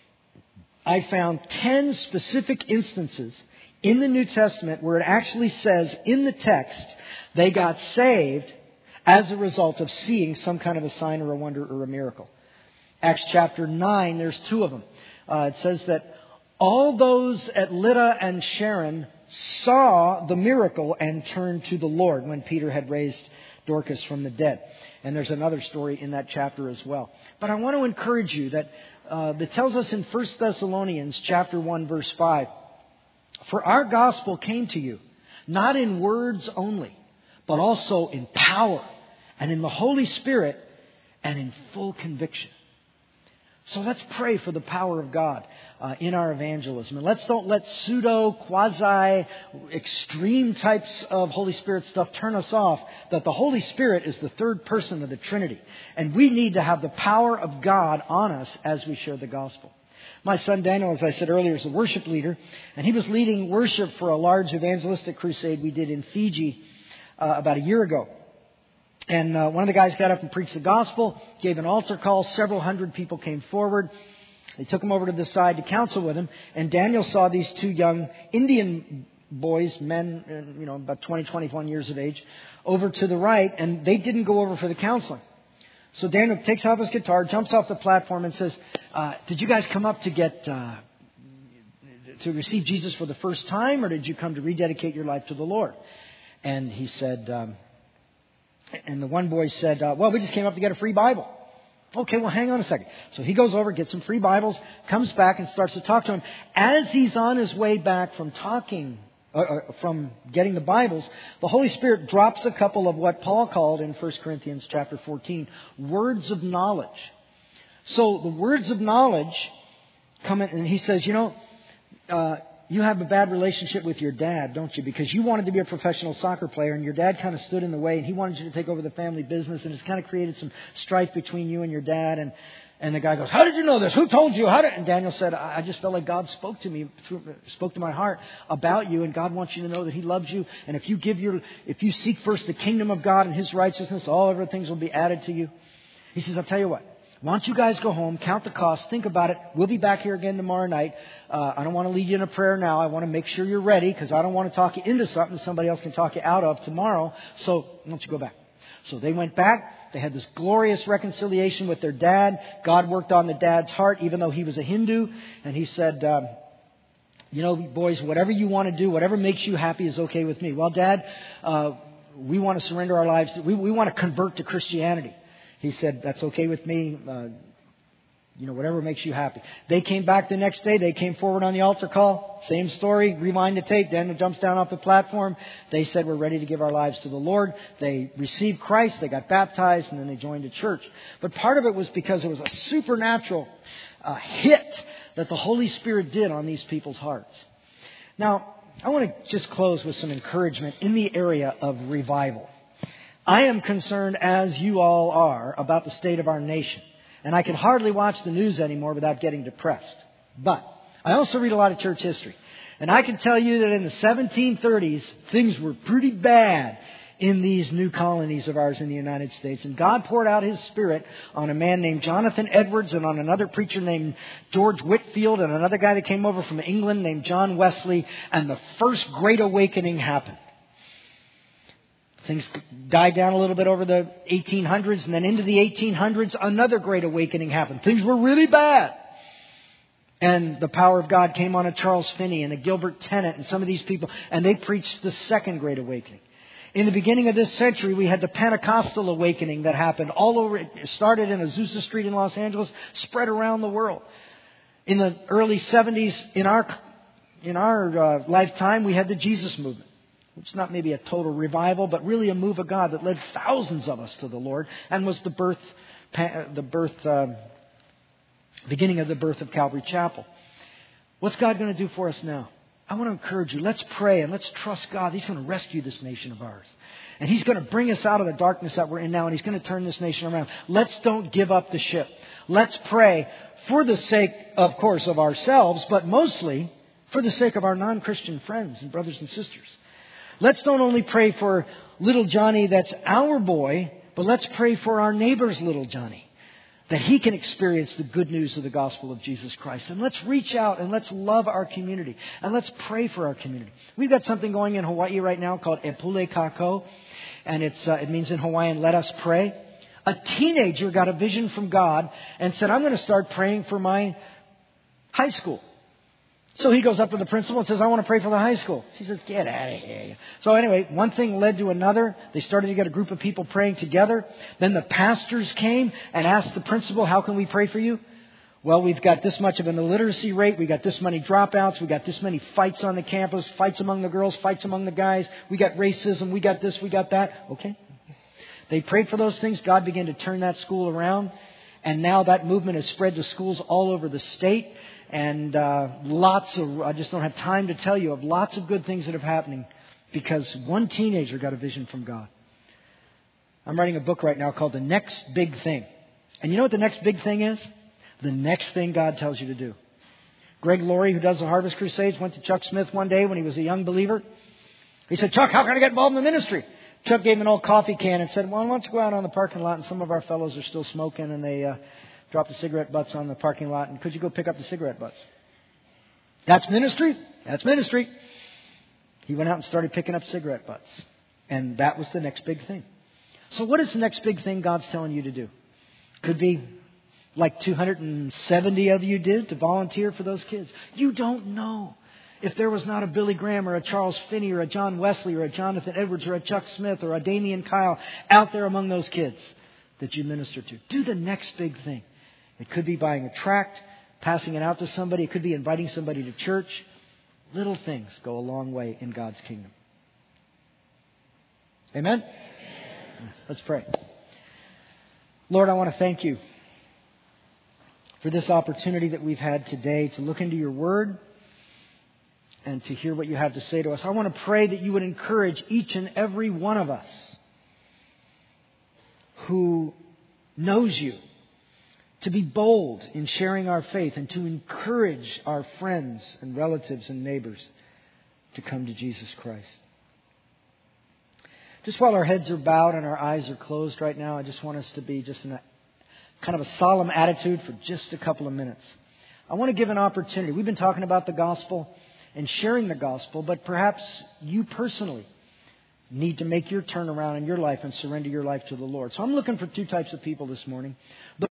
I found ten specific instances in the New Testament where it actually says in the text they got saved as a result of seeing some kind of a sign or a wonder or a miracle. Acts chapter nine, there's two of them. Uh, it says that all those at Lydda and Sharon saw the miracle and turned to the Lord when Peter had raised Dorcas from the dead. And there's another story in that chapter as well. But I want to encourage you that uh, that tells us in First Thessalonians chapter one, verse five, "For our gospel came to you, not in words only, but also in power and in the Holy Spirit and in full conviction." So let's pray for the power of God uh, in our evangelism. And let's don't let pseudo, quasi, extreme types of Holy Spirit stuff turn us off. That the Holy Spirit is the third person of the Trinity. And we need to have the power of God on us as we share the gospel. My son Daniel, as I said earlier, is a worship leader. And he was leading worship for a large evangelistic crusade we did in Fiji uh, about a year ago. And uh, one of the guys got up and preached the gospel, gave an altar call. Several hundred people came forward. They took him over to the side to counsel with him. And Daniel saw these two young Indian boys, men, you know, about twenty, twenty-one years of age, over to the right. And they didn't go over for the counseling. So Daniel takes off his guitar, jumps off the platform and says, uh, did you guys come up to get, uh, to receive Jesus for the first time, or did you come to rededicate your life to the Lord? And he said, um, and the one boy said, uh, well, we just came up to get a free Bible. Okay, well, hang on a second. So he goes over, gets some free Bibles, comes back and starts to talk to him. As he's on his way back from talking, uh, uh, from getting the Bibles, the Holy Spirit drops a couple of what Paul called in First Corinthians chapter fourteen, words of knowledge. So the words of knowledge come in, and he says, you know, uh, you have a bad relationship with your dad, don't you? Because you wanted to be a professional soccer player and your dad kind of stood in the way and he wanted you to take over the family business, and it's kind of created some strife between you and your dad. And, and the guy goes, how did you know this? Who told you? How did? And Daniel said, I just felt like God spoke to me, through, spoke to my heart about you, and God wants you to know that He loves you. And if you give your, if you seek first the kingdom of God and His righteousness, all other things will be added to you. He says, I'll tell you what. Why don't you guys go home, count the cost, think about it. We'll be back here again tomorrow night. Uh, I don't want to lead you in a prayer now. I want to make sure you're ready because I don't want to talk you into something somebody else can talk you out of tomorrow. So why don't you go back? So they went back. They had this glorious reconciliation with their dad. God worked on the dad's heart, even though he was a Hindu. And he said, um, you know, boys, whatever you want to do, whatever makes you happy is okay with me. Well, Dad, uh, we want to surrender our lives. To, we, we want to convert to Christianity. He said, that's okay with me. Uh, you know, whatever makes you happy. They came back the next day. They came forward on the altar call. Same story. Rewind the tape. Daniel jumps down off the platform. They said, we're ready to give our lives to the Lord. They received Christ. They got baptized, and then they joined a church. But part of it was because it was a supernatural uh, hit that the Holy Spirit did on these people's hearts. Now, I want to just close with some encouragement in the area of revival. I am concerned, as you all are, about the state of our nation. And I can hardly watch the news anymore without getting depressed. But I also read a lot of church history. And I can tell you that in the seventeen thirties, things were pretty bad in these new colonies of ours in the United States. And God poured out His Spirit on a man named Jonathan Edwards and on another preacher named George Whitefield and another guy that came over from England named John Wesley. And the first Great Awakening happened. Things died down a little bit over the eighteen hundreds, and then into the eighteen hundreds, another Great Awakening happened. Things were really bad. And the power of God came on a Charles Finney and a Gilbert Tennant and some of these people, and they preached the Second Great Awakening. In the beginning of this century, we had the Pentecostal Awakening that happened all over. It started in Azusa Street in Los Angeles, spread around the world. In the early seventies, in our, in our uh, lifetime, we had the Jesus movement. It's not maybe a total revival, but really a move of God that led thousands of us to the Lord and was the birth, the birth, uh, beginning of the birth of Calvary Chapel. What's God going to do for us now? I want to encourage you. Let's pray and let's trust God. He's going to rescue this nation of ours. And He's going to bring us out of the darkness that we're in now, and He's going to turn this nation around. Let's don't give up the ship. Let's pray for the sake, of course, of ourselves, but mostly for the sake of our non-Christian friends and brothers and sisters. Let's don't only pray for little Johnny that's our boy, but let's pray for our neighbor's little Johnny, that he can experience the good news of the gospel of Jesus Christ. And let's reach out and let's love our community. And let's pray for our community. We've got something going in Hawaii right now called Epule Kako. And it's, uh, it means in Hawaiian, let us pray. A teenager got a vision from God and said, I'm going to start praying for my high school. So he goes up to the principal and says, I want to pray for the high school. She says, get out of here. So anyway, one thing led to another. They started to get a group of people praying together. Then the pastors came and asked the principal, how can we pray for you? Well, we've got this much of an illiteracy rate. We got this many dropouts. We got this many fights on the campus, fights among the girls, fights among the guys. We got racism. We got this. We got that. Okay. They prayed for those things. God began to turn that school around. And now that movement has spread to schools all over the state. And uh, lots of, I just don't have time to tell you of lots of good things that are happening because one teenager got a vision from God. I'm writing a book right now called The Next Big Thing. And you know what the next big thing is? The next thing God tells you to do. Greg Laurie, who does the Harvest Crusades, went to Chuck Smith one day when he was a young believer. He said, Chuck, how can I get involved in the ministry? Chuck gave him an old coffee can and said, well, why don't you go out on the parking lot, and some of our fellows are still smoking, and they uh, dropped the cigarette butts on the parking lot, and could you go pick up the cigarette butts? That's ministry. That's ministry. He went out and started picking up cigarette butts. And that was the next big thing. So what is the next big thing God's telling you to do? Could be like two hundred seventy of you did to volunteer for those kids. You don't know. If there was not a Billy Graham or a Charles Finney or a John Wesley or a Jonathan Edwards or a Chuck Smith or a Damian Kyle out there among those kids that you minister to. Do the next big thing. It could be buying a tract, passing it out to somebody. It could be inviting somebody to church. Little things go a long way in God's kingdom. Amen? Let's pray. Lord, I want to thank you for this opportunity that we've had today to look into your word and to hear what you have to say to us. I want to pray that you would encourage each and every one of us who knows you to be bold in sharing our faith and to encourage our friends and relatives and neighbors to come to Jesus Christ. Just while our heads are bowed and our eyes are closed right now, I just want us to be just in a kind of a solemn attitude for just a couple of minutes. I want to give an opportunity. We've been talking about the gospel and sharing the gospel, but perhaps you personally need to make your turnaround in your life and surrender your life to the Lord. So I'm looking for two types of people this morning.